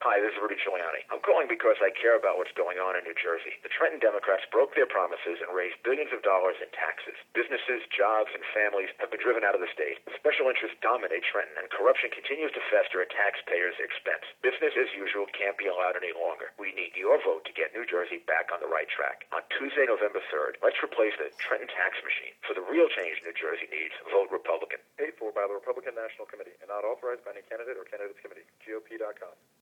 Hi, this is Rudy Giuliani. I'm calling because I care about what's going on in New Jersey. The Trenton Democrats broke their promises and raised billions of dollars in taxes. Businesses, jobs, and families have been driven out of the state. Special interests dominate Trenton, and corruption continues to fester at taxpayers' expense. Business as usual can't be allowed any longer. We need your vote to get New Jersey back on the right track. On Tuesday, November 3rd, let's replace the Trenton tax machine. For the real change New Jersey needs, vote Republican. Paid for by the Republican National Committee and not authorized by any candidate or candidates committee. GOP.com.